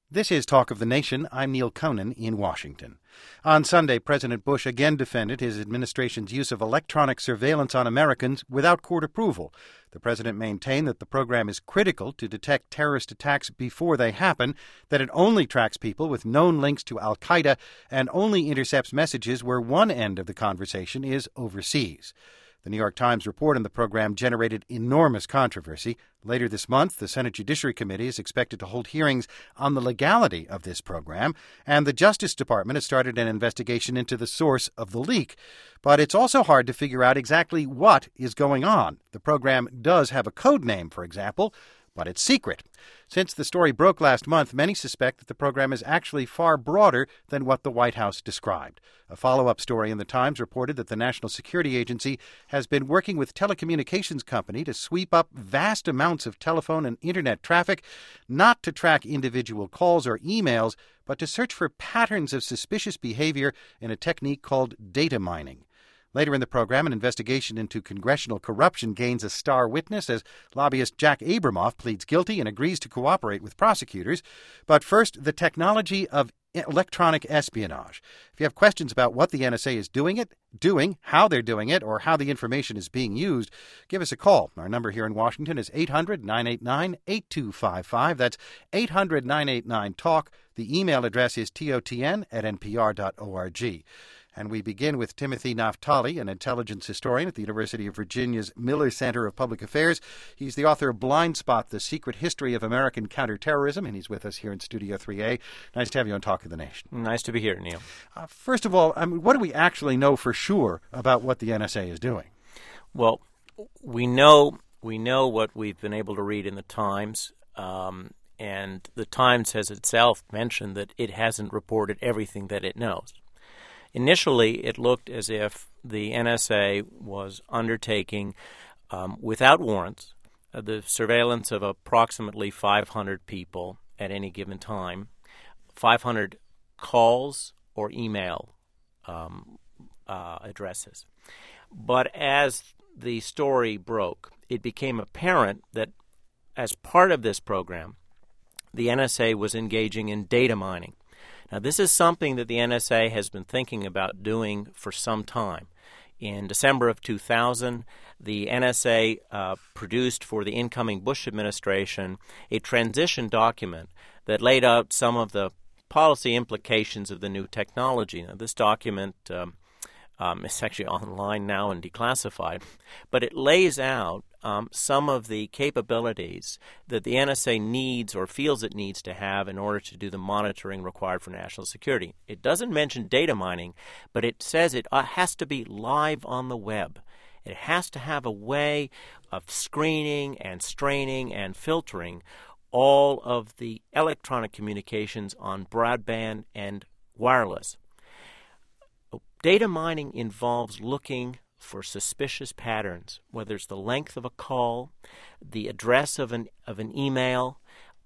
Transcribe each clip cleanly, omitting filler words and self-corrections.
This is Talk of the Nation. I'm Neil Conan in Washington. On Sunday, President Bush again defended his administration's use of electronic surveillance on Americans without court approval. The president maintained that the program is critical to detect terrorist attacks before they happen, that it only tracks people with known links to al-Qaeda, and only intercepts messages where one end of the conversation is overseas. The New York Times report on the program generated enormous controversy. Later this month, the Senate Judiciary Committee is expected to hold hearings on the legality of this program, and the Justice Department has started an investigation into the source of the leak. But it's also hard to figure out exactly what is going on. The program does have a code name, for example, but it's secret. Since the story broke last month, many suspect that the program is actually far broader than what the White House described. A follow-up story in the Times reported that the National Security Agency has been working with telecommunications company to sweep up vast amounts of telephone and internet traffic, not to track individual calls or emails, but to search for patterns of suspicious behavior in a technique called data mining. Later in the program, an investigation into congressional corruption gains a star witness as lobbyist Jack Abramoff pleads guilty and agrees to cooperate with prosecutors. But first, the technology of electronic espionage. If you have questions about what the NSA is doing, how they're doing it, or how the information is being used, give us a call. Our number here in Washington is 800-989-8255. That's 800-989-TALK. The email address is totn@npr.org. And we begin with Timothy Naftali, an intelligence historian at the University of Virginia's Miller Center of Public Affairs. He's the author of Blind Spot, The Secret History of American Counterterrorism, and he's with us here in Studio 3A. Nice to have you on Talk of the Nation. Nice to be here, Neil. First of all, what do we actually know for sure about what the NSA is doing? Well, we know what we've been able to read in the Times, and the Times has itself mentioned that it hasn't reported everything that it knows. Initially, it looked as if the NSA was undertaking, without warrants, the surveillance of approximately 500 people at any given time, 500 calls or email addresses. But as the story broke, it became apparent that as part of this program, the NSA was engaging in data mining. Now, this is something that the NSA has been thinking about doing for some time. In December of 2000, the NSA produced for the incoming Bush administration a transition document that laid out some of the policy implications of the new technology. Now, this document is actually online now and declassified, but it lays out some of the capabilities that the NSA needs or feels it needs to have in order to do the monitoring required for national security. It doesn't mention data mining, but it says it has to be live on the web. It has to have a way of screening and straining and filtering all of the electronic communications on broadband and wireless. Data mining involves looking for suspicious patterns, whether it's the length of a call, the address of an email,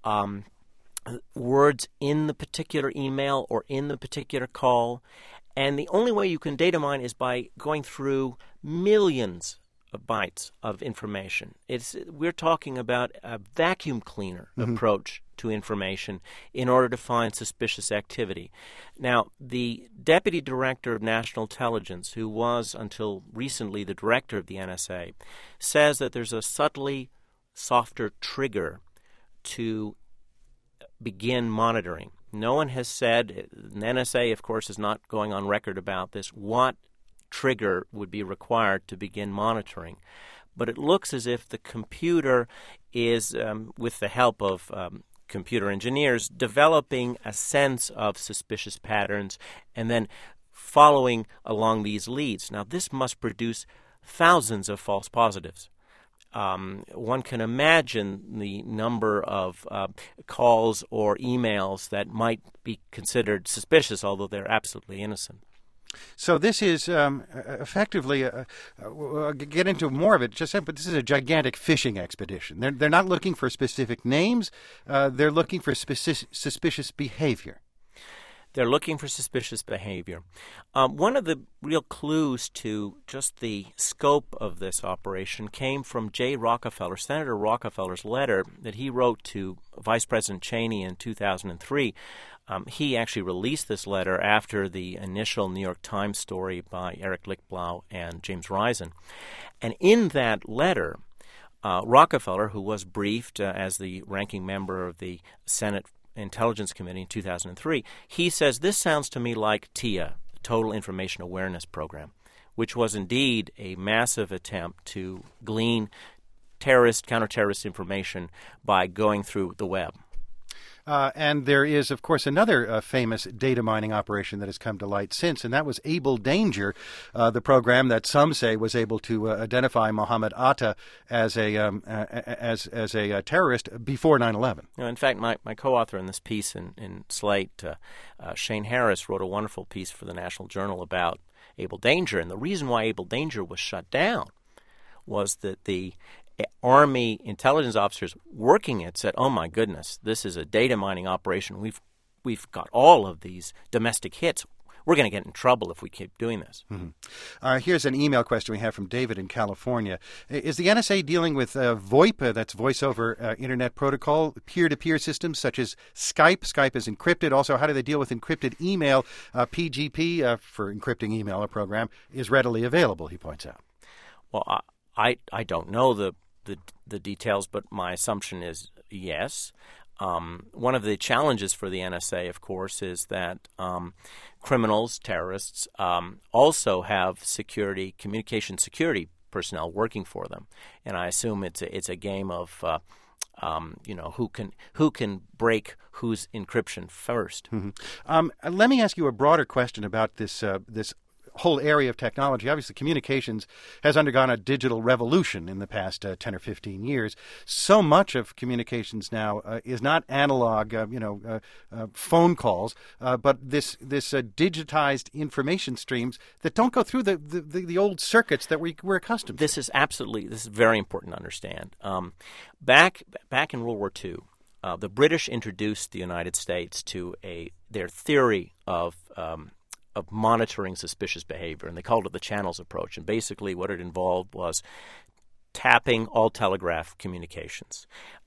words in the particular email or in the particular call. And the only way you can data mine is by going through millions of bytes of information. We're talking about a vacuum cleaner approach to information in order to find suspicious activity. Now, the Deputy Director of National Intelligence, who was until recently the director of the NSA, says that there's a subtly softer trigger to begin monitoring. No one has said, the NSA, of course, is not going on record about this, what trigger would be required to begin monitoring. But it looks as if the computer is, with the help of computer engineers, developing a sense of suspicious patterns and then following along these leads. Now, this must produce thousands of false positives. One can imagine the number of calls or emails that might be considered suspicious, although they're absolutely innocent. So this is effectively, get into more of it, but this is a gigantic fishing expedition. They're not looking for specific names. They're looking for suspicious behavior. They're looking for suspicious behavior. One of the real clues to just the scope of this operation came from Jay Rockefeller, Senator Rockefeller's letter that he wrote to Vice President Cheney in 2003. He actually released this letter after the initial New York Times story by Eric Lichtblau and James Risen. And in that letter, Rockefeller, who was briefed as the ranking member of the Senate Intelligence Committee in 2003, he says, "This sounds to me like TIA, Total Information Awareness Program, which was indeed a massive attempt to glean counter-terrorist information by going through the web." And there is, of course, another famous data mining operation that has come to light since, and that was Able Danger, the program that some say was able to identify Mohammed Atta as a terrorist before 9/11. In fact, my co-author in this piece in Slate, Shane Harris, wrote a wonderful piece for the National Journal about Able Danger, and the reason why Able Danger was shut down was that the Army intelligence officers working it said, "Oh my goodness, this is a data mining operation. We've got all of these domestic hits. We're going to get in trouble if we keep doing this." Mm-hmm. Here's an email question we have from David in California. Is the NSA dealing with VoIP, that's Voice over Internet Protocol, peer-to-peer systems such as Skype? Skype is encrypted. Also, how do they deal with encrypted email? PGP, for encrypting email, a program, is readily available, he points out. Well, I don't know the details, but my assumption is yes. One of the challenges for the NSA, of course, is that criminals, terrorists, also have communication security personnel working for them, and I assume it's a game of who can break whose encryption first. Mm-hmm. Let me ask you a broader question about this whole area of technology. Obviously, communications has undergone a digital revolution in the past 10 or 15 years. So much of communications now is not analog, phone calls, but this digitized information streams that don't go through the old circuits that we're accustomed to. This is very important to understand. Back in World War II, the British introduced the United States to their theory of monitoring suspicious behavior, and they called it the channels approach. And basically what it involved was tapping all telegraph communications,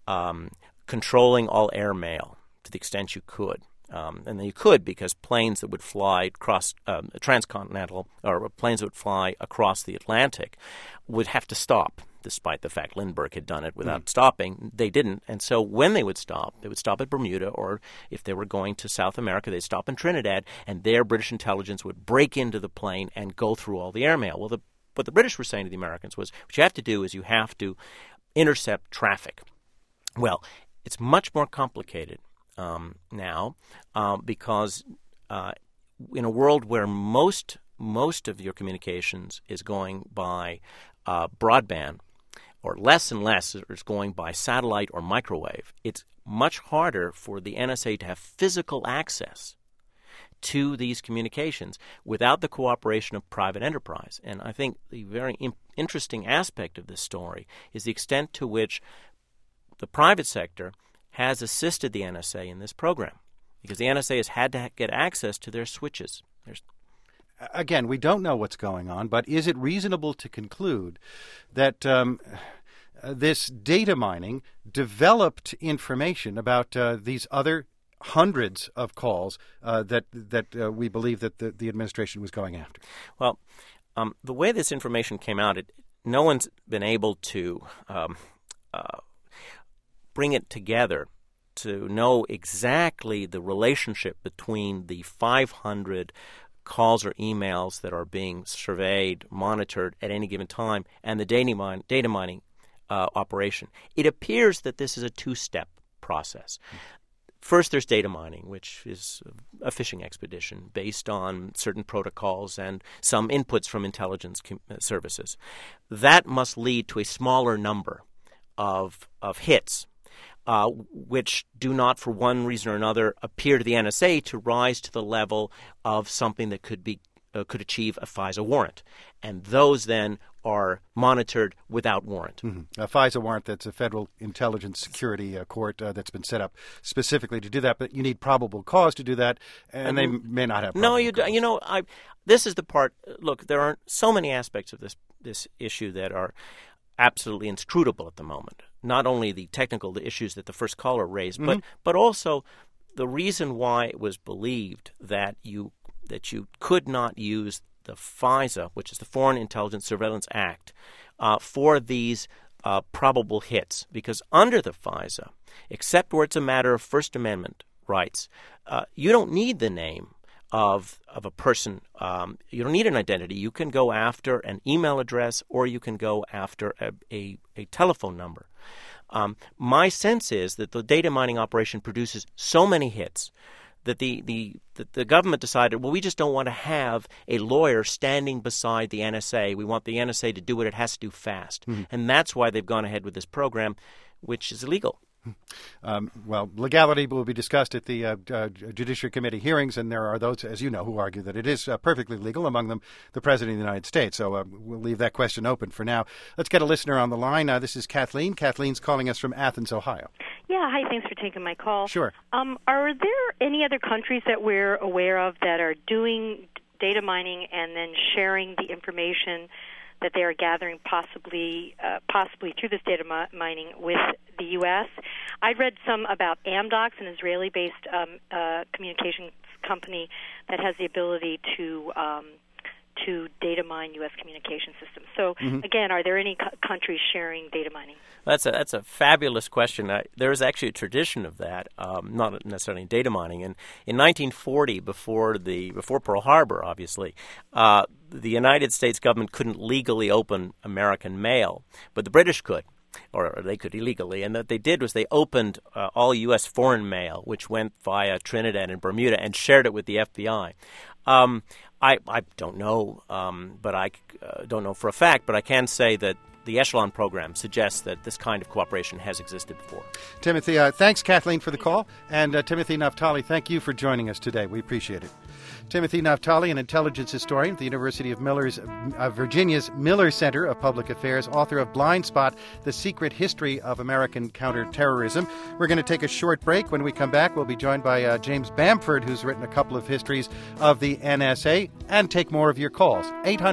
controlling all air mail to the extent you could. And you could because planes that would fly across transcontinental, or planes that would fly across the Atlantic would have to stop, despite the fact Lindbergh had done it without stopping. They didn't. And so when they would stop at Bermuda, or if they were going to South America, they'd stop in Trinidad, and there British intelligence would break into the plane and go through all the airmail. Well, what the British were saying to the Americans was, what you have to do is you have to intercept traffic. Well, it's much more complicated now because in a world where most of your communications is going by broadband, or less and less is going by satellite or microwave, it's much harder for the NSA to have physical access to these communications without the cooperation of private enterprise. And I think the very interesting aspect of this story is the extent to which the private sector has assisted the NSA in this program, because the NSA has had to get access to their switches. Again, we don't know what's going on, but is it reasonable to conclude that this data mining developed information about these other hundreds of calls that we believe that the administration was going after? Well, the way this information came out, no one's been able to bring it together to know exactly the relationship between the 500 calls or emails that are being surveyed, monitored at any given time, and the data mining operation. It appears that this is a two-step process. First, there's data mining, which is a fishing expedition based on certain protocols and some inputs from intelligence services. That must lead to a smaller number of hits, which do not, for one reason or another, appear to the NSA to rise to the level of something that could be could achieve a FISA warrant, and those then are monitored without warrant. Mm-hmm. A FISA warrant, that's a Federal Intelligence Security Court that's been set up specifically to do that, but you need probable cause to do that, and they may not have probable cause. You know, this is the part. Look, there are so many aspects of this issue that are absolutely inscrutable at the moment. Not only the technical issues that the first caller raised, but also the reason why it was believed that you could not use the FISA, which is the Foreign Intelligence Surveillance Act, for these probable hits. Because under the FISA, except where it's a matter of First Amendment rights, you don't need the name of a person. You don't need an identity. You can go after an email address, or you can go after a telephone number. My sense is that the data mining operation produces so many hits that the government decided, well, we just don't want to have a lawyer standing beside the NSA. We want the NSA to do what it has to do fast. Mm-hmm. And that's why they've gone ahead with this program, which is illegal. Well, legality will be discussed at the Judiciary Committee hearings, and there are those, as you know, who argue that it is perfectly legal, among them the President of the United States. So we'll leave that question open for now. Let's get a listener on the line. This is Kathleen. Kathleen's calling us from Athens, Ohio. Yeah, hi, thanks for taking my call. Sure. Are there any other countries that we're aware of that are doing data mining and then sharing the information that they are gathering possibly through this data mining with the U.S.? I'd read some about Amdocs, an Israeli-based communications company that has the ability to data mine U.S. communication systems. So, again, are there any countries sharing data mining? That's a fabulous question. There is actually a tradition of that, not necessarily data mining. And in 1940, before Pearl Harbor, obviously, the United States government couldn't legally open American mail, but the British could. Or they could illegally. And what they did was they opened all U.S. foreign mail, which went via Trinidad and Bermuda, and shared it with the FBI. I don't know, but I don't know for a fact, but I can say that the Echelon program suggests that this kind of cooperation has existed before. Timothy, thanks, Kathleen, for the call. And Timothy Naftali, thank you for joining us today. We appreciate it. Timothy Naftali, an intelligence historian at the University of Virginia's Miller Center of Public Affairs, author of Blind Spot, The Secret History of American Counterterrorism. We're going to take a short break. When we come back, we'll be joined by James Bamford, who's written a couple of histories of the NSA, and take more of your calls.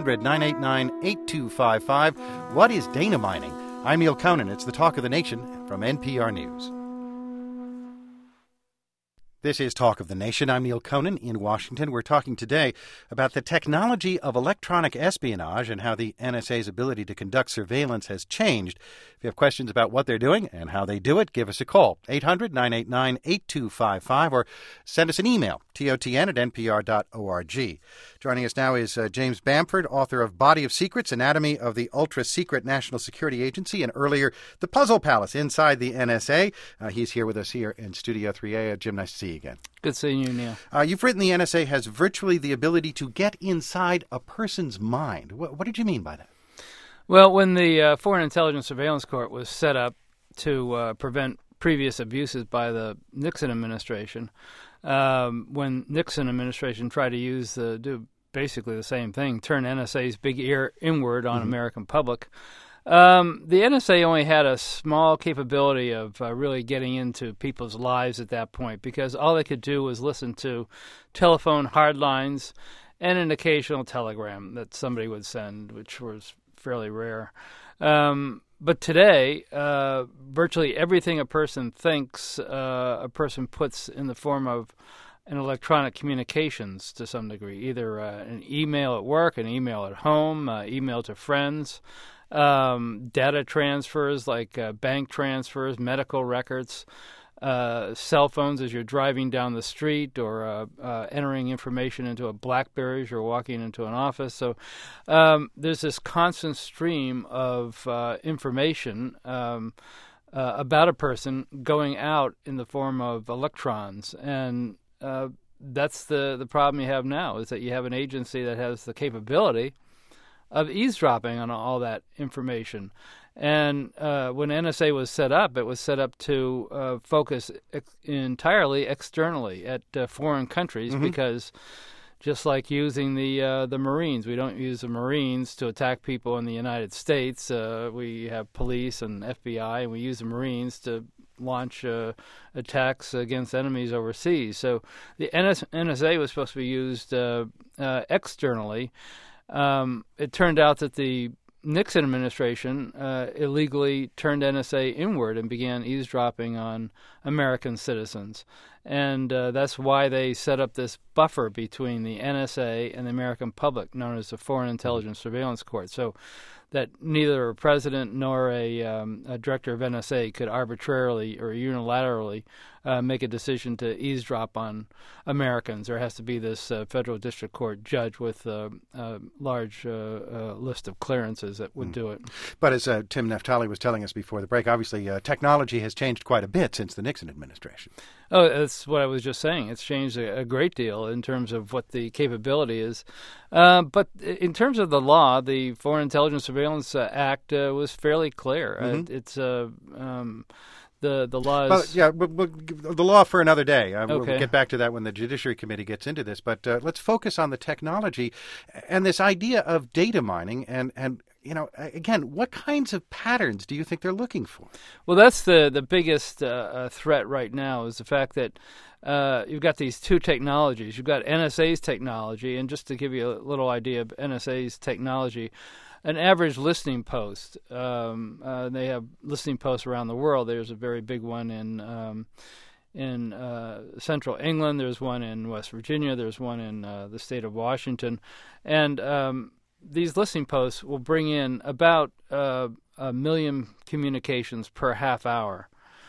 800-989-8255. What is data mining? I'm Neil Conan. It's the Talk of the Nation from NPR News. This is Talk of the Nation. I'm Neil Conan in Washington. We're talking today about the technology of electronic espionage and how the NSA's ability to conduct surveillance has changed. If you have questions about what they're doing and how they do it, give us a call, 800-989-8255, or send us an email, totn@npr.org. Joining us now is James Bamford, author of Body of Secrets, Anatomy of the Ultra-Secret National Security Agency, and earlier, The Puzzle Palace Inside the NSA. He's here with us here in Studio 3A. Jim, nice to see you again. Good seeing you, Neil. You've written the NSA has virtually the ability to get inside a person's mind. What did you mean by that? Well, when the Foreign Intelligence Surveillance Court was set up to prevent previous abuses by the Nixon administration, when Nixon administration tried to do basically the same thing, turn NSA's big ear inward on American public, the NSA only had a small capability of really getting into people's lives at that point, because all they could do was listen to telephone hardlines and an occasional telegram that somebody would send, which was fairly rare. But today, virtually everything a person thinks, a person puts in the form of an electronic communications to some degree, either an email at work, an email at home, email to friends, data transfers like bank transfers, medical records, cell phones as you're driving down the street, or entering information into a BlackBerry as you're walking into an office. So there's this constant stream of information about a person going out in the form of electrons. And that's the problem you have now, is that you have an agency that has the capability of eavesdropping on all that information. And when NSA was set up, it was set up to focus entirely externally at foreign countries, because just like using the Marines. We don't use the Marines to attack people in the United States. We have police and FBI, and we use the Marines to launch attacks against enemies overseas. So the NSA was supposed to be used externally. It turned out that the Nixon administration illegally turned NSA inward and began eavesdropping on American citizens. And that's why they set up this buffer between the NSA and the American public, known as the Foreign Intelligence Surveillance Court, so that neither a president nor a director of NSA could arbitrarily or unilaterally make a decision to eavesdrop on Americans. There has to be this federal district court judge with a large list of clearances that would do it. But as Tim Naftali was telling us before the break, obviously technology has changed quite a bit since the Nixon administration. Oh, that's what I was just saying. It's changed a great deal in terms of what the capability is. But in terms of the law, the Foreign Intelligence Surveillance Act was fairly clear. It's the law is... the law for another day. Okay. We'll get back to that when the Judiciary Committee gets into this. But let's focus on the technology and this idea of data mining and again, what kinds of patterns do you think they're looking for? Well, that's the biggest threat right now is the fact that you've got these two technologies. You've got NSA's technology, and just to give you a little idea of NSA's technology, an average listening post, they have listening posts around the world. There's a very big one in central England. There's one in West Virginia. There's one in the state of Washington. And these listening posts will bring in about 1 million communications per half hour.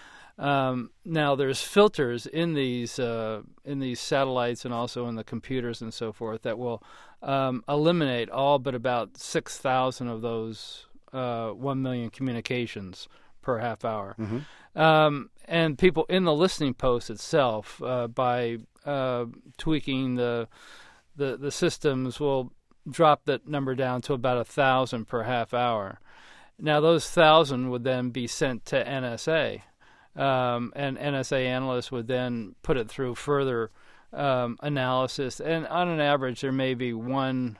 Now, there's filters in these satellites and also in the computers and so forth that will eliminate all but about 6,000 of those 1 million communications per half hour. And people in the listening post itself, by tweaking the systems, will drop that number down to about 1,000 per half hour. Now, those 1,000 would then be sent to NSA, and NSA analysts would then put it through further analysis. And on an average, there may be one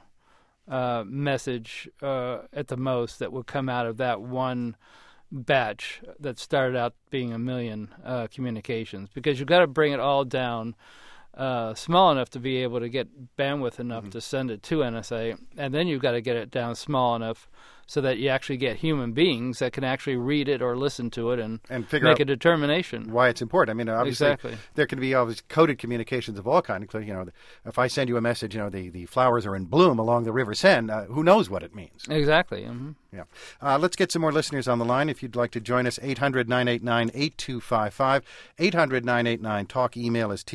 message at the most that would come out of that one batch that started out being 1 million communications, because you've got to bring it all down small enough to be able to get bandwidth enough to send it to NSA, and then you've got to get it down small enough so that you actually get human beings that can actually read it or listen to it and figure make out a determination. Why it's important. I mean, obviously, exactly. There can be always coded communications of all kinds. If I send you a message, the flowers are in bloom along the River Seine, who knows what it means? Exactly. Yeah. Let's get some more listeners on the line. If you'd like to join us, 800-989-8255, 800-989-TALK. Email is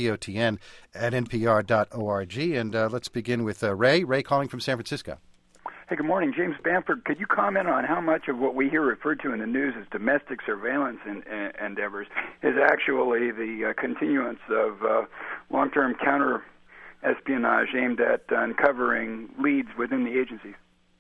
totn@npr.org. And let's begin with Ray. Ray calling from San Francisco. Hey, good morning. James Bamford, could you comment on how much of what we hear referred to in the news as domestic surveillance endeavors is actually the continuance of long-term counter-espionage aimed at uncovering leads within the agencies?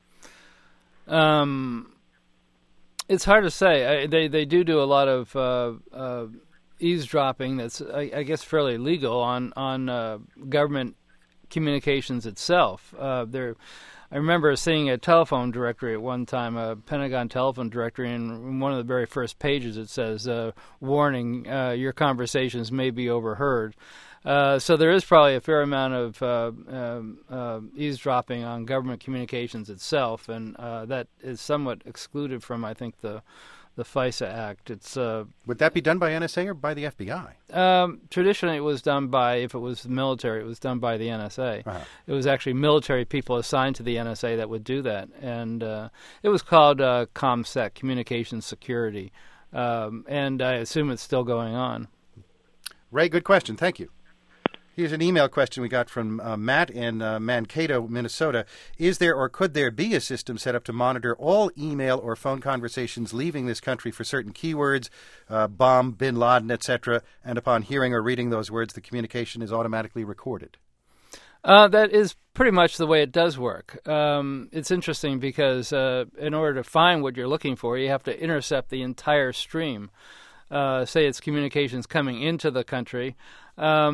It's hard to say. They do a lot of eavesdropping that's, I guess, fairly legal on government communications itself. I remember seeing a telephone directory at one time, a Pentagon telephone directory, and in one of the very first pages it says, warning, your conversations may be overheard. So there is probably a fair amount of eavesdropping on government communications itself, and that is somewhat excluded from, I think, the FISA Act. Would that be done by NSA or by the FBI? Traditionally, it was done by, if it was military, it was done by the NSA. Uh-huh. It was actually military people assigned to the NSA that would do that. And it was called ComSec, Communications Security. And I assume it's still going on. Ray, good question. Thank you. Here's an email question we got from Matt in Mankato, Minnesota. Is there or could there be a system set up to monitor all email or phone conversations leaving this country for certain keywords, bomb, bin Laden, etc., and upon hearing or reading those words, the communication is automatically recorded? That is pretty much the way it does work. It's interesting because in order to find what you're looking for, you have to intercept the entire stream. Say it's communications coming into the country.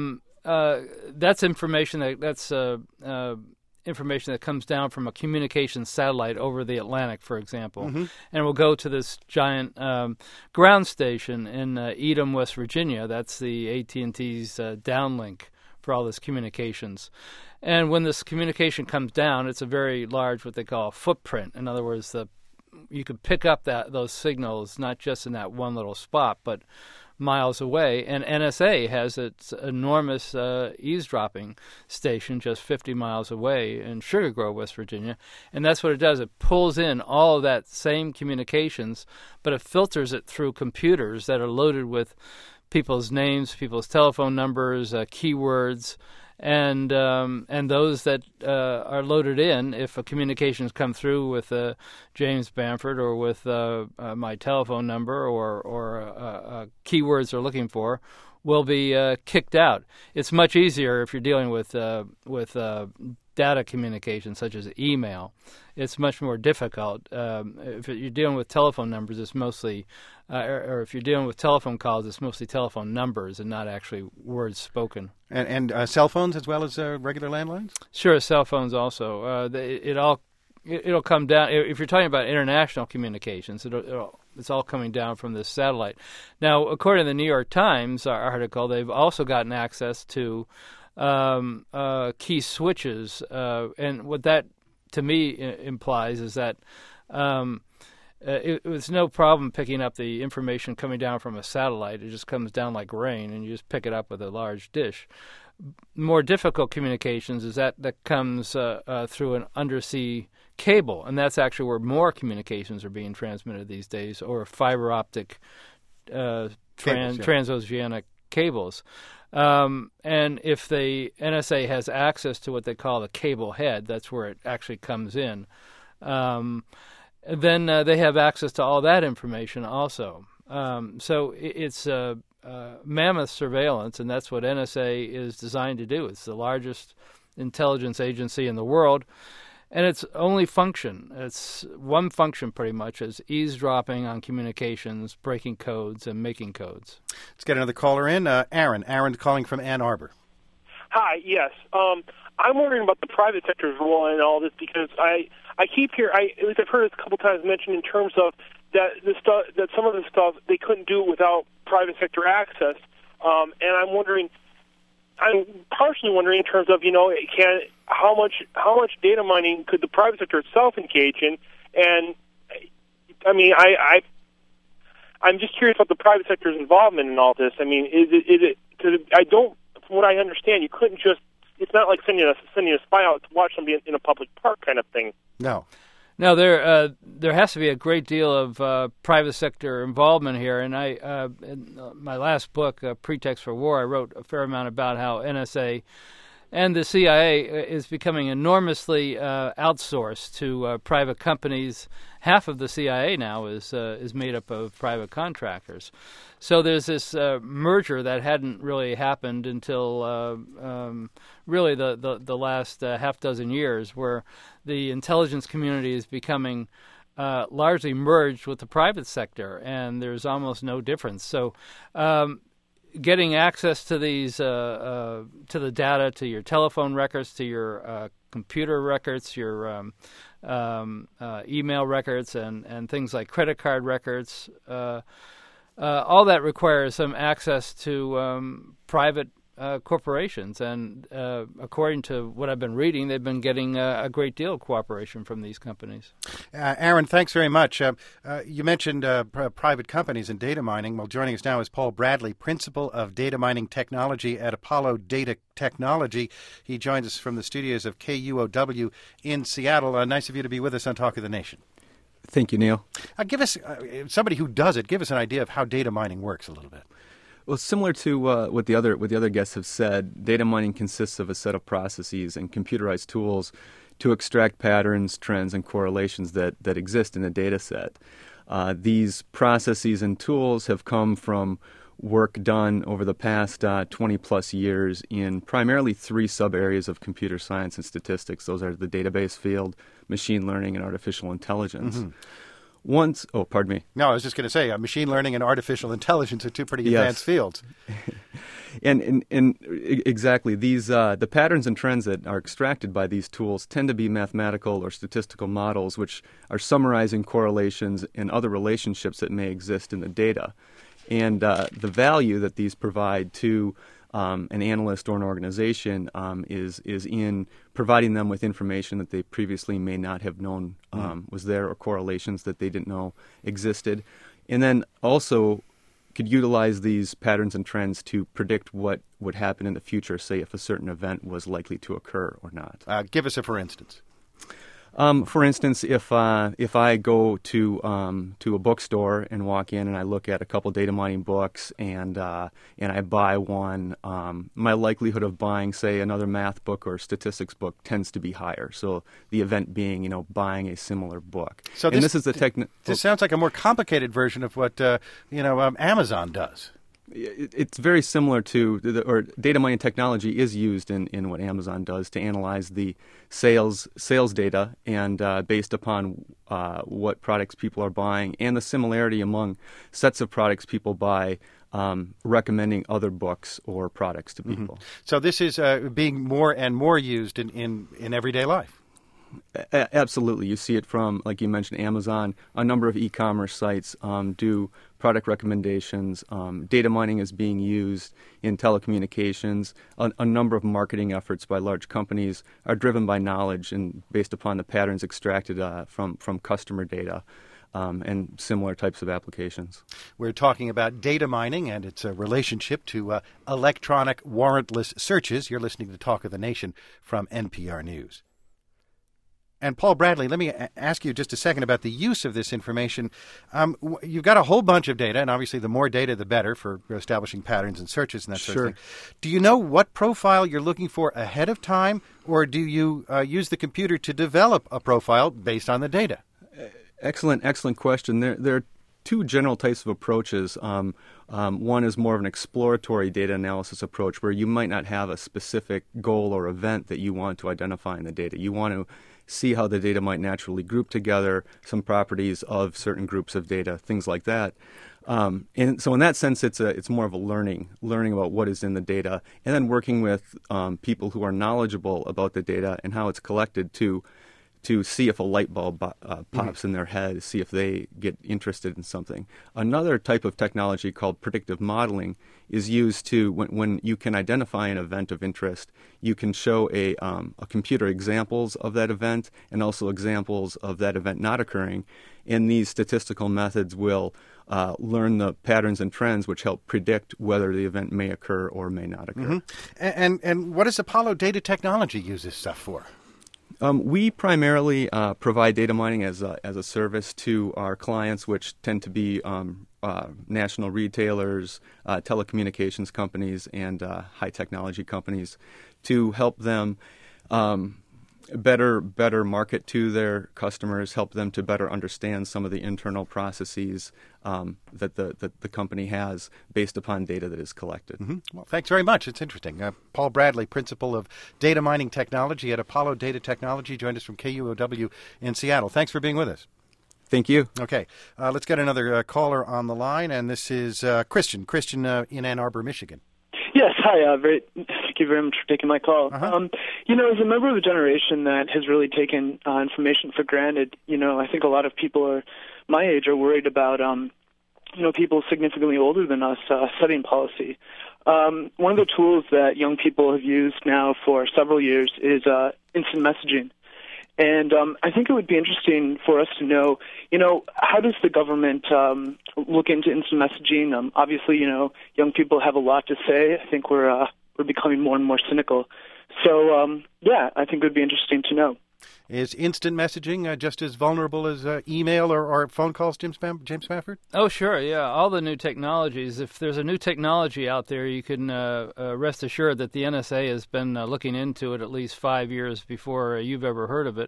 that's information that's information that comes down from a communications satellite over the Atlantic, for example, and it will go to this giant ground station in Edom, West Virginia. That's the AT&T's downlink for all this communications. And when this communication comes down, it's a very large, what they call a footprint. In other words, you could pick up those signals not just in that one little spot, but miles away. And NSA has its enormous eavesdropping station just 50 miles away in Sugar Grove, West Virginia. And that's what it does. It pulls in all of that same communications, but it filters it through computers that are loaded with people's names, people's telephone numbers, keywords, and those that are loaded in, if a communications come through with James Bamford or with my telephone number or keywords they're looking for, will be kicked out. It's much easier if you're dealing with data communication, such as email. It's much more difficult. If you're dealing with telephone numbers, it's mostly, or if you're dealing with telephone calls, it's mostly telephone numbers and not actually words spoken. And cell phones as well as regular landlines? Sure, cell phones also. It'll come down. If you're talking about international communications, it's all coming down from this satellite. Now, according to the New York Times article, they've also gotten access to key switches, and what that to me implies is that it was no problem picking up the information coming down from a satellite. It just comes down like rain, and you just pick it up with a large dish. More difficult communications is that comes through an undersea cable, and that's actually where more communications are being transmitted these days, or fiber optic transoceanic cables. And if the NSA has access to what they call the cable head, that's where it actually comes in, then they have access to all that information also. So it's mammoth surveillance, and that's what NSA is designed to do. It's the largest intelligence agency in the world, and its only function, it's one function pretty much, is eavesdropping on communications, breaking codes, and making codes. Let's get another caller in. Aaron. Aaron calling from Ann Arbor. Hi, yes. I'm wondering about the private sector's role in all this, because I keep hearing, at least I've heard it a couple times mentioned in terms of that some of the stuff, they couldn't do it without private sector access. And I'm partially wondering in terms of, how much data mining could the private sector itself engage in? And I mean, I'm just curious about the private sector's involvement in all this. I mean, is it? Because from what I understand, you couldn't just. It's not like sending a spy out to watch somebody in a public park kind of thing. No, there has to be a great deal of private sector involvement here. And in my last book, Pretext for War, I wrote a fair amount about how NSA and the CIA is becoming enormously outsourced to private companies. Half of the CIA now is made up of private contractors. So there's this merger that hadn't really happened until really the last half dozen years, where the intelligence community is becoming largely merged with the private sector, and there's almost no difference. So getting access to these to the data, to your telephone records, to your computer records, your email records, and things like credit card records, all that requires some access to private corporations. And according to what I've been reading, they've been getting a great deal of cooperation from these companies. Aaron, thanks very much. You mentioned private companies and data mining. Well, joining us now is Paul Bradley, Principal of Data Mining Technology at Apollo Data Technology. He joins us from the studios of KUOW in Seattle. Nice of you to be with us on Talk of the Nation. Thank you, Neil. Give us, somebody who does it, give us an idea of how data mining works a little bit. Well, similar to what the other guests have said, data mining consists of a set of processes and computerized tools to extract patterns, trends, and correlations that exist in a data set. These processes and tools have come from work done over the past 20-plus years in primarily three sub-areas of computer science and statistics. Those are the database field, machine learning, and artificial intelligence. Mm-hmm. Pardon me. No, I was just going to say, machine learning and artificial intelligence are two pretty advanced fields. And exactly, these the patterns and trends that are extracted by these tools tend to be mathematical or statistical models, which are summarizing correlations and other relationships that may exist in the data. And the value that these provide to an analyst or an organization is in providing them with information that they previously may not have known was there, or correlations that they didn't know existed. And then also could utilize these patterns and trends to predict what would happen in the future, say if a certain event was likely to occur or not. Give us a for instance. For instance, if I go to a bookstore and walk in and I look at a couple data mining books and I buy one, my likelihood of buying, say, another math book or statistics book tends to be higher. So the event being, buying a similar book. So this is the This sounds like a more complicated version of what Amazon does. It's very similar to, data mining technology is used in what Amazon does to analyze the sales data and based upon what products people are buying and the similarity among sets of products people buy, recommending other books or products to people. So this is being more and more used in everyday life. Absolutely. You see it from, like you mentioned, Amazon. A number of e-commerce sites do product recommendations. Data mining is being used in telecommunications. A number of marketing efforts by large companies are driven by knowledge and based upon the patterns extracted from customer data. And similar types of applications. We're talking about data mining and its relationship to electronic warrantless searches. You're listening to Talk of the Nation from NPR News. And Paul Bradley, let me ask you just a second about the use of this information. You've got a whole bunch of data, and obviously the more data, the better for establishing patterns and searches and that sort of thing. Do you know what profile you're looking for ahead of time, or do you use the computer to develop a profile based on the data? Excellent question. There are two general types of approaches. One is more of an exploratory data analysis approach where you might not have a specific goal or event that you want to identify in the data. You want to see how the data might naturally group together, some properties of certain groups of data, things like that. And so in that sense, it's more of a learning about what is in the data, and then working with people who are knowledgeable about the data and how it's collected to see if a light bulb pops in their head, see if they get interested in something. Another type of technology called predictive modeling is used to, when you can identify an event of interest, you can show a computer examples of that event and also examples of that event not occurring. And these statistical methods will learn the patterns and trends which help predict whether the event may occur or may not occur. And what does Apollo Data Technology use this stuff for? We primarily provide data mining as a service to our clients, which tend to be national retailers, telecommunications companies, and high technology companies, to help them better market to their customers, help them to better understand some of the internal processes that the company has based upon data that is collected. Well, thanks very much. It's interesting. Paul Bradley, Principal of Data Mining Technology at Apollo Data Technology, joined us from KUOW in Seattle. Thanks for being with us. Thank you. Okay. Let's get another caller on the line, and this is Christian in Ann Arbor, Michigan. Yes, hi. Thank you very much for taking my call. As a member of a generation that has really taken information for granted, I think a lot of people are my age are worried about, people significantly older than us setting policy. One of the tools that young people have used now for several years is instant messaging. And I think it would be interesting for us to know, how does the government look into instant messaging? Obviously, young people have a lot to say. I think we're becoming more and more cynical. So, I think it would be interesting to know. Is instant messaging just as vulnerable as email or phone calls, James Spafford? Oh, sure, yeah. All the new technologies. If there's a new technology out there, you can rest assured that the NSA has been looking into it at least 5 years before you've ever heard of it.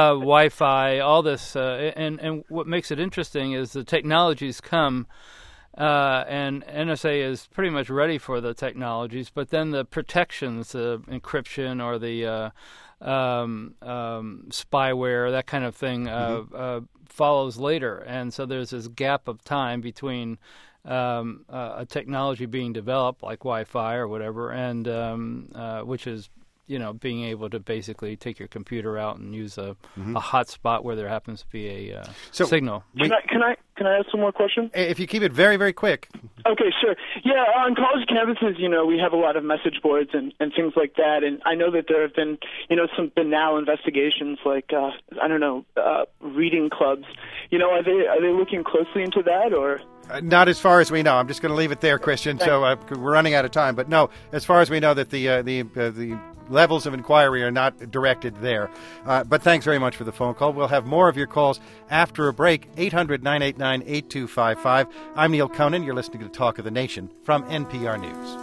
Wi-Fi, all this. And what makes it interesting is the technologies come And NSA is pretty much ready for the technologies, but then the protections, the encryption or the spyware, that kind of thing, follows later. And so there's this gap of time between a technology being developed, like Wi-Fi or whatever, and which is, being able to basically take your computer out and use a hotspot where there happens to be a signal. Can I ask some more questions? If you keep it very, very quick. Okay, sure. Yeah, on college campuses, we have a lot of message boards and things like that, and I know that there have been, some banal investigations like, reading clubs. Are they looking closely into that, or? Not as far as we know. I'm just going to leave it there, Christian. So we're running out of time. But no, as far as we know, that the levels of inquiry are not directed there. But thanks very much for the phone call. We'll have more of your calls after a break. 800-989-8255. I'm Neil Conan. You're listening to Talk of the Nation from NPR News.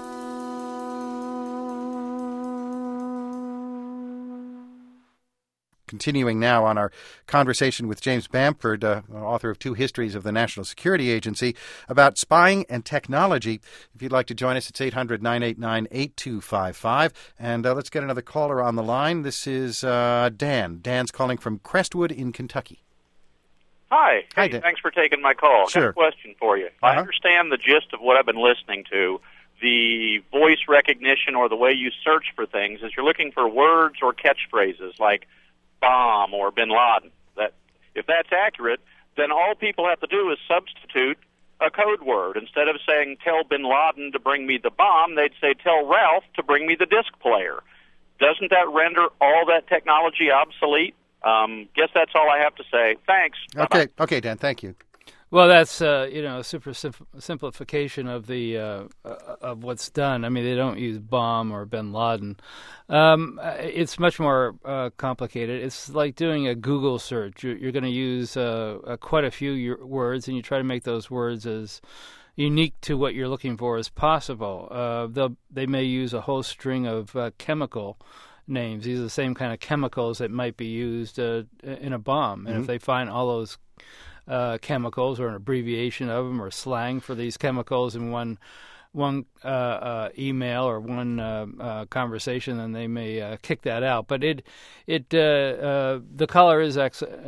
Continuing now on our conversation with James Bamford, author of 2 histories of the National Security Agency, about spying and technology. If you'd like to join us, it's 800-989-8255. And let's get another caller on the line. This is Dan. Dan's calling from Crestwood in Kentucky. Hi. Hi, hey, Dan. Thanks for taking my call. Sure. I have a question for you. I understand the gist of what I've been listening to. The voice recognition or the way you search for things is you're looking for words or catchphrases like bomb or bin Laden. That if that's accurate, then all people have to do is substitute a code word. Instead of saying tell bin Laden to bring me the bomb, they'd say tell Ralph to bring me the disc player. Doesn't that render all that technology obsolete? Guess that's all I have to say. Thanks. Bye-bye. Okay, Dan. Thank you. Well, that's a super simplification of the of what's done. I mean, they don't use bomb or bin Laden. It's much more complicated. It's like doing a Google search. You're going to use quite a few words, and you try to make those words as unique to what you're looking for as possible. They may use a whole string of chemical names. These are the same kind of chemicals that might be used in a bomb. And if they find all those chemicals or an abbreviation of them or slang for these chemicals in one email or one conversation, then they may kick that out. But the caller is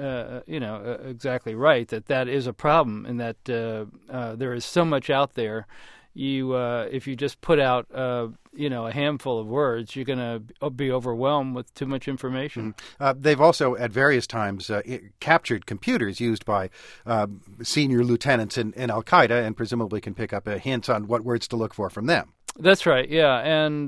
exactly right that is a problem, in that there is so much out there. If you just put out a handful of words, you're going to be overwhelmed with too much information. They've also at various times captured computers used by senior lieutenants in Al-Qaeda, and presumably can pick up hints on what words to look for from them. That's right, yeah, and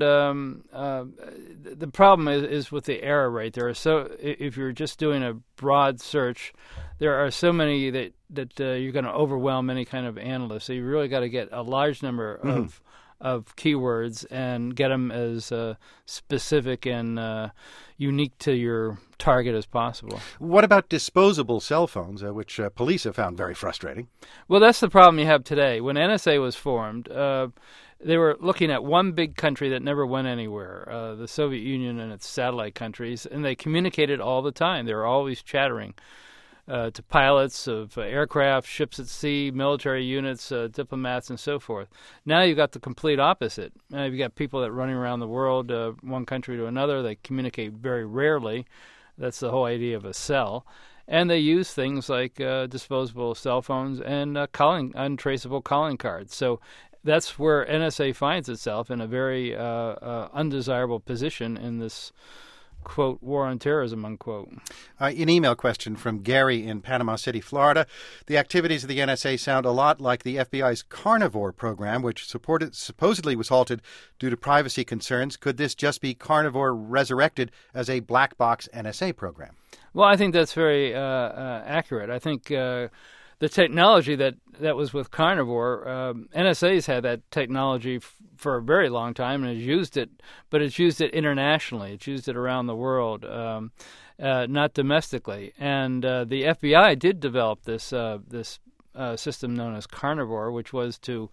the problem is with the error rate. If you're just doing a broad search, there are so many that you're going to overwhelm any kind of analyst. So you really got to get a large number of keywords and get them as specific and unique to your target as possible. What about disposable cell phones, which police have found very frustrating? Well, that's the problem you have today. When NSA was formed, they were looking at one big country that never went anywhere, the Soviet Union and its satellite countries, and they communicated all the time. They were always chattering to pilots of aircraft, ships at sea, military units, diplomats, and so forth. Now you've got the complete opposite. Now you've got people that are running around the world, one country to another. They communicate very rarely. That's the whole idea of a cell. And they use things like disposable cell phones and untraceable calling cards. So that's where NSA finds itself, in a very undesirable position in this, quote, war on terrorism, unquote. An email question from Gary in Panama City, Florida. The activities of the NSA sound a lot like the FBI's Carnivore program, which supposedly was halted due to privacy concerns. Could this just be Carnivore resurrected as a black box NSA program? Well, I think that's very accurate. I think the technology that was with Carnivore, NSA's had that technology for a very long time and has used it, but it's used it internationally. It's used it around the world, not domestically. And the FBI did develop this system known as Carnivore, which was to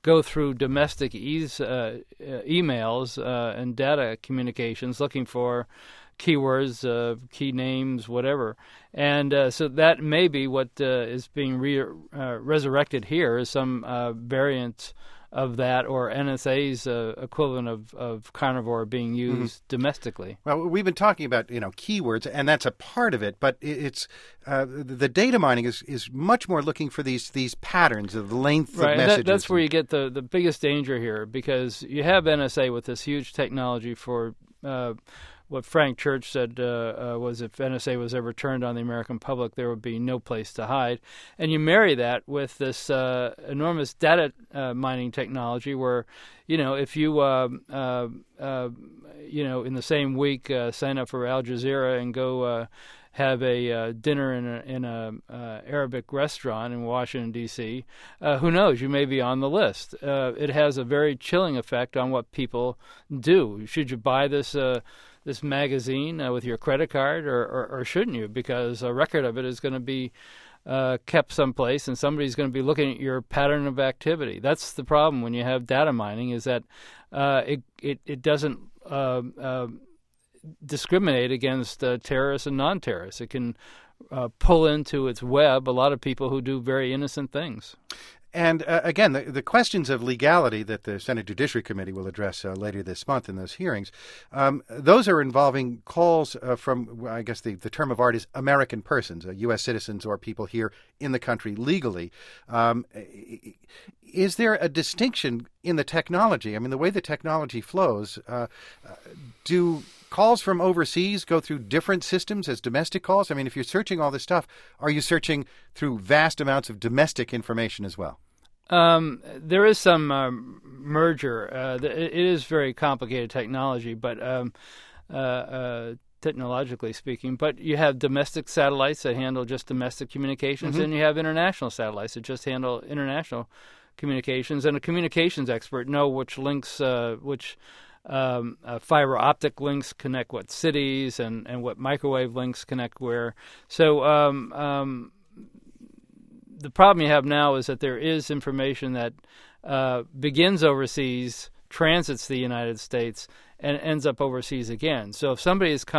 go through domestic emails and data communications looking for keywords, key names, whatever. And so that may be what is being resurrected here is some variant of that, or NSA's equivalent of carnivore being used domestically. Well, we've been talking about keywords, and that's a part of it. But it's the data mining is much more looking for these patterns of length of messages. That's where you get the biggest danger here, because you have NSA with this huge technology for. What Frank Church said was if NSA was ever turned on the American public, there would be no place to hide. And you marry that with this enormous data mining technology where, if you, in the same week sign up for Al Jazeera and go have a dinner in a Arabic restaurant in Washington, D.C., who knows? You may be on the list. It has a very chilling effect on what people do. Should you buy this magazine with your credit card, or shouldn't you? Because a record of it is going to be kept someplace, and somebody's going to be looking at your pattern of activity. That's the problem when you have data mining, is that it doesn't discriminate against terrorists and non-terrorists. It can pull into its web a lot of people who do very innocent things. And again, the questions of legality that the Senate Judiciary Committee will address later this month in those hearings, those are involving calls from, I guess the term of art is American persons, U.S. citizens or people here in the country legally. Is there a distinction in the technology? I mean, the way the technology flows, do calls from overseas go through different systems as domestic calls? I mean, if you're searching all this stuff, are you searching through vast amounts of domestic information as well? There is some merger. It is very complicated technology, but technologically speaking. But you have domestic satellites that handle just domestic communications, and you have international satellites that just handle international communications. And a communications expert know which links, fiber optic links connect what cities, and what microwave links connect where. So the problem you have now is that there is information that begins overseas, transits the United States, and ends up overseas again. So if somebody is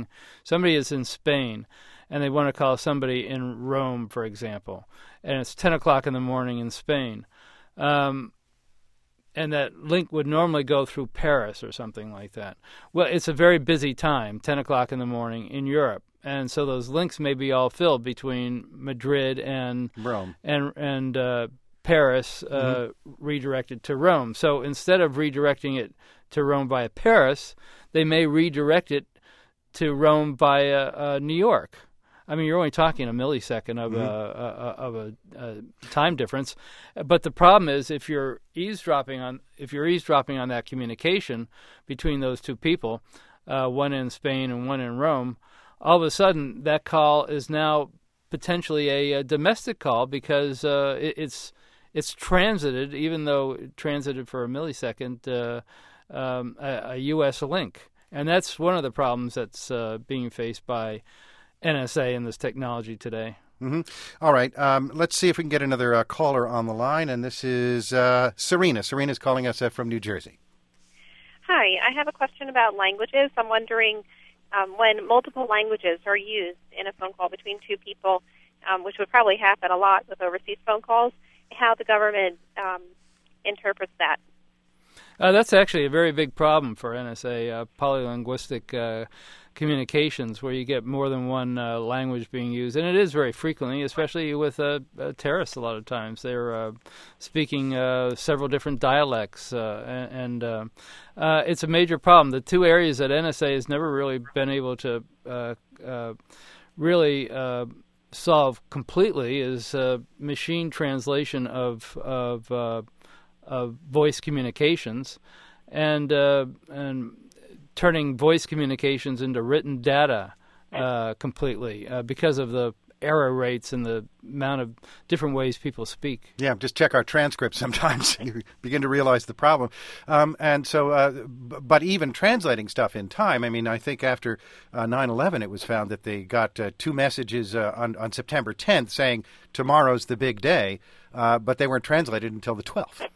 in Spain, and they want to call somebody in Rome, for example, and it's 10 o'clock in the morning in Spain, and that link would normally go through Paris or something like that. Well, it's a very busy time, 10 o'clock in the morning in Europe. And so those links may be all filled between Madrid and Rome and Paris, redirected to Rome. So instead of redirecting it to Rome via Paris, they may redirect it to Rome via New York. I mean, you're only talking a millisecond of a time difference, but the problem is if you're eavesdropping on that communication between those two people, one in Spain and one in Rome, all of a sudden that call is now potentially a domestic call because it's transited, even though it transited for a millisecond, a U.S. link, and that's one of the problems that's being faced by NSA in this technology today. All right. Let's see if we can get another caller on the line. And this is Serena. Serena's calling us from New Jersey. Hi. I have a question about languages. I'm wondering when multiple languages are used in a phone call between two people, which would probably happen a lot with overseas phone calls, how the government interprets that. That's actually a very big problem for NSA, polylinguistic communications, where you get more than one language being used. And it is very frequently, especially with terrorists a lot of times. They're speaking several different dialects, and it's a major problem. The two areas that NSA has never really been able to really solve completely is machine translation of voice communications, and turning voice communications into written data completely because of the error rates and the amount of different ways people speak. Yeah, just check our transcripts sometimes. You begin to realize the problem. And so, but even translating stuff in time, I mean, I think after 9/11, it was found that they got two messages on September 10th saying tomorrow's the big day, but they weren't translated until the 12th.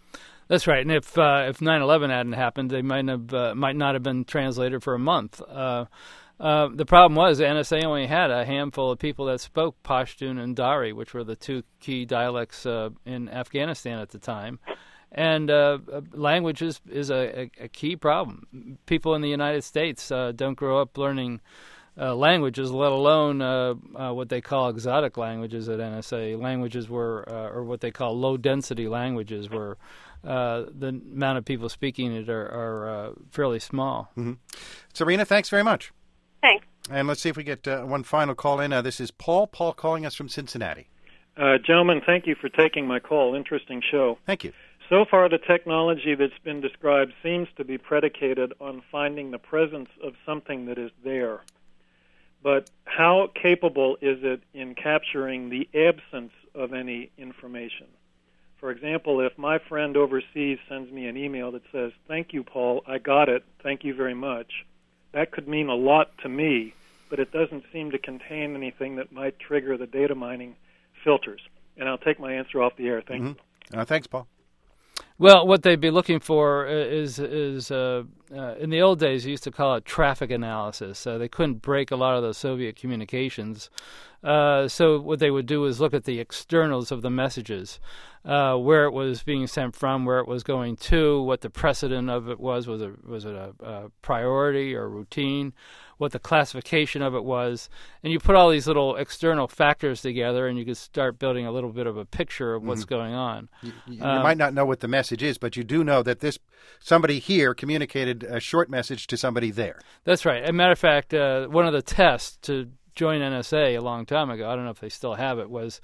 That's right. And if 9/11 hadn't happened, they might not have been translated for a month. The problem was the NSA only had a handful of people that spoke Pashtun and Dari, which were the two key dialects in Afghanistan at the time. And language is a key problem. People in the United States don't grow up learning languages, let alone what they call exotic languages at NSA. Languages or what they call low-density languages, where the amount of people speaking it are fairly small. Mm-hmm. Serena, thanks very much. Thanks. And let's see if we get one final call in. This is Paul. Paul calling us from Cincinnati. Gentlemen, thank you for taking my call. Interesting show. Thank you. So far, the technology that's been described seems to be predicated on finding the presence of something that is there. But how capable is it in capturing the absence of any information? For example, if my friend overseas sends me an email that says, "Thank you, Paul, I got it, thank you very much," that could mean a lot to me, but it doesn't seem to contain anything that might trigger the data mining filters. And I'll take my answer off the air. Thank you. Thanks, Paul. Well, what they'd be looking for is in the old days, you used to call it traffic analysis. They couldn't break a lot of the Soviet communications. So what they would do is look at the externals of the messages, where it was being sent from, where it was going to, what the precedent of it was it a priority or routine, what the classification of it was. And you put all these little external factors together, and you could start building a little bit of a picture of what's going on. You might not know what the message is, but you do know that somebody here communicated a short message to somebody there. That's right. As a matter of fact, one of the tests to join NSA a long time ago, I don't know if they still have it, was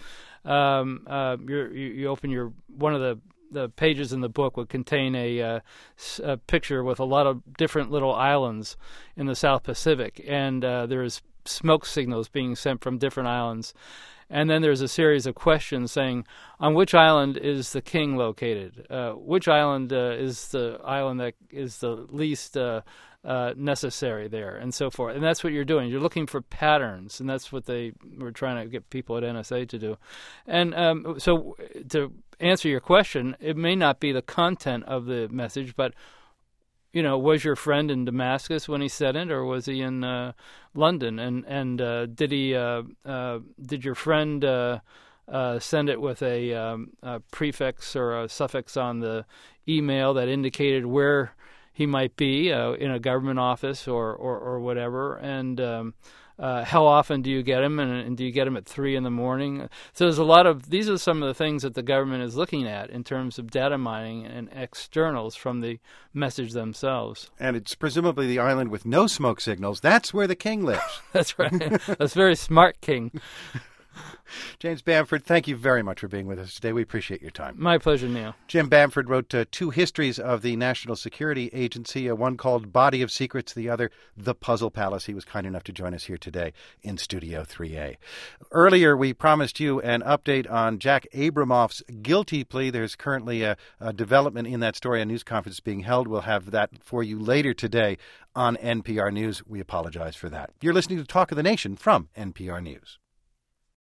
you open one of the pages in the book would contain a picture with a lot of different little islands in the South Pacific, and there's smoke signals being sent from different islands. And then there's a series of questions saying, on which island is the king located? Which island is the island that is the least necessary there, and so forth. And that's what you're doing. You're looking for patterns, and that's what they were trying to get people at NSA to do. And so to answer your question, it may not be the content of the message, but was your friend in Damascus when he sent it, or was he in London? And did your friend send it with a prefix or a suffix on the email that indicated where he might be in a government office or whatever? And how often do you get him, and do you get him at 3 a.m? So there's these are some of the things that the government is looking at in terms of data mining and externals from the message themselves. And it's presumably the island with no smoke signals. That's where the king lives. That's right. That's a very smart king. James Bamford, thank you very much for being with us today. We appreciate your time. My pleasure, Neil. Jim Bamford wrote 2 histories of the National Security Agency, one called Body of Secrets, the other The Puzzle Palace. He was kind enough to join us here today in Studio 3A. Earlier, we promised you an update on Jack Abramoff's guilty plea. There's currently a development in that story, a news conference being held. We'll have that for you later today on NPR News. We apologize for that. You're listening to Talk of the Nation from NPR News.